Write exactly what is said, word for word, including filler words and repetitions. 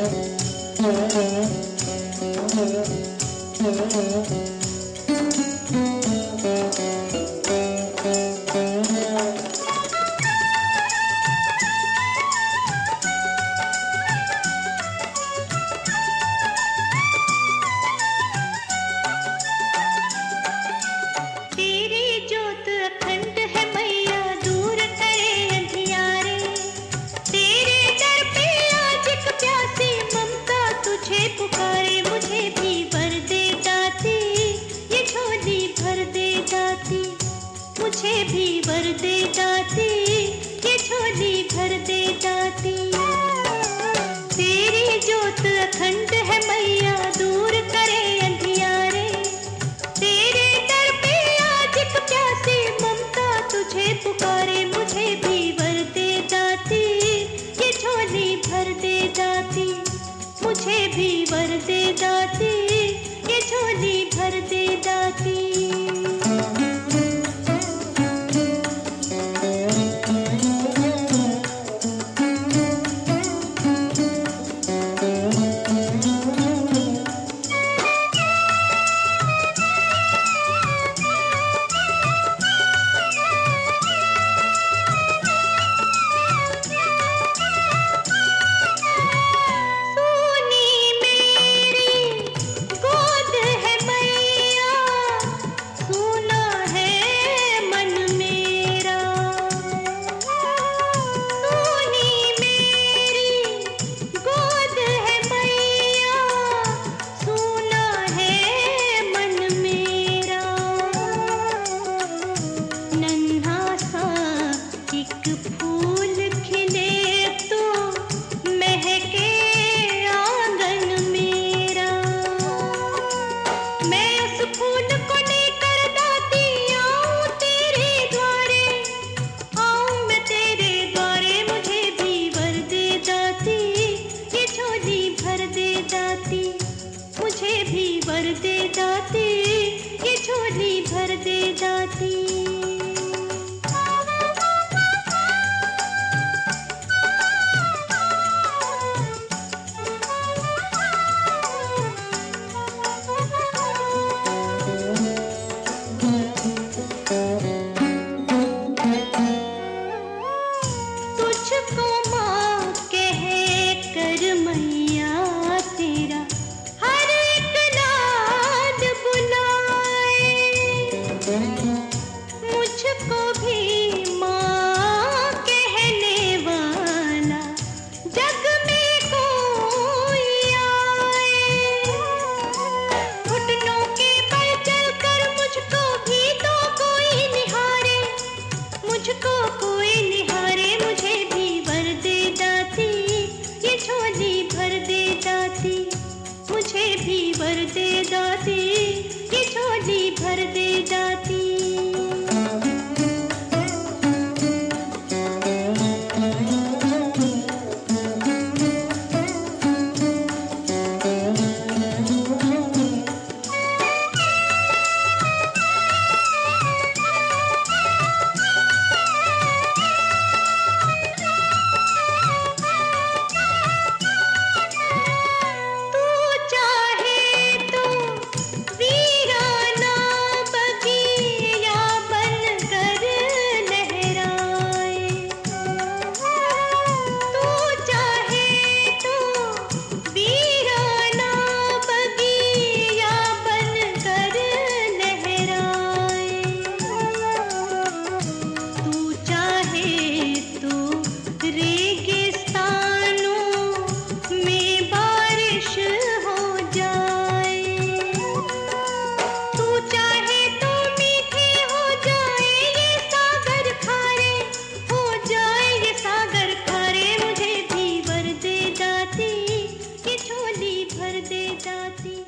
मुझे भी भर दे दाती, ये झोली भर दे दाती। तेरी जोत अखंड है मैया, दूर करे अंधियारे। तेरे दर पे आज एक प्यासी ममता तुझे पुकारे। मुझे भी भर दे दाती, ये झोली भर दे दाती। मुझे भी भर दे दाती, ये झोली भर दे दाती। फूल खिले तो महके आंगन मेरा। मैं उस फूल को लेकर दाती आऊं तेरे द्वारे, आऊं मैं तेरे द्वारे। मुझे भी भर दे दाती, ये झोली भर दे दाती। मुझे भी भर दे दाती, ये झोली भर दे दाती। तुझको माँ कह कर मैया तेरा हर एक लाड बुलाए। मुझको भी माँ कहने वाला जग में कोई आए। घुटनों के बल चल कर मुझको भी तो कोई निहारे, मुझको कोई निहारे। मुझे भी भर दे दाती, ये झोली भर दे दाती। मुझे भी भर दे दाती, ये झोली भर दे दाती। भर दे दाती।